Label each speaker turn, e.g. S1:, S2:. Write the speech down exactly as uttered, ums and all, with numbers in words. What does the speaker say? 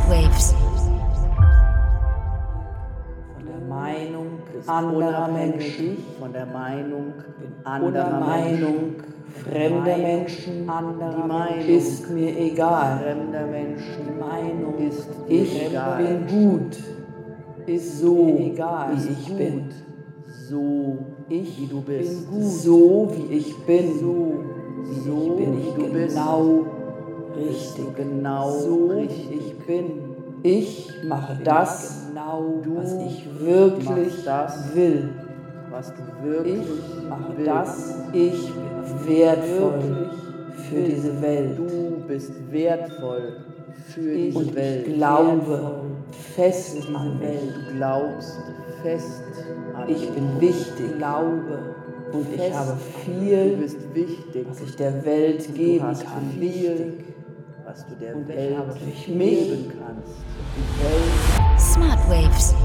S1: Waves.
S2: Von der Meinung anderer Menschen,
S3: von der Meinung
S2: anderer
S3: anderer
S2: Meinung fremder Menschen, anderer Meinung ist mir egal.
S3: fremder Menschen
S2: Die Meinung
S3: ist mir
S2: ich
S3: egal.
S2: bin gut, ist so
S3: mir egal,
S2: wie ich
S3: gut.
S2: bin.
S3: So
S2: Ich
S3: wie du bist,
S2: bin gut, so wie ich bin.
S3: so wie
S2: So
S3: bin ich
S2: bin ich genau richtig,
S3: genau
S2: so
S3: richtig.
S2: wie ich bin. Ich mache das,
S3: genau du
S2: was ich wirklich
S3: machst das,
S2: will.
S3: was du wirklich
S2: Ich mache
S3: willst.
S2: das, ich bin wertvoll für diese Welt.
S3: Du bist wertvoll für
S2: Ich
S3: diese Welt.
S2: glaube fest
S3: Für diese
S2: an
S3: Welt.
S2: mich.
S3: Du glaubst fest an
S2: Ich
S3: dich.
S2: bin wichtig, glaube und ich
S3: Fest
S2: habe
S3: Du
S2: viel,
S3: bist wichtig.
S2: was ich der Welt
S3: Du
S2: geben
S3: hast
S2: kann.
S3: viel,
S2: Wichtig.
S3: was du der
S2: Und ich
S3: Welt
S2: habe durch mich
S3: geben kannst. Die Welt
S1: Smart Waves.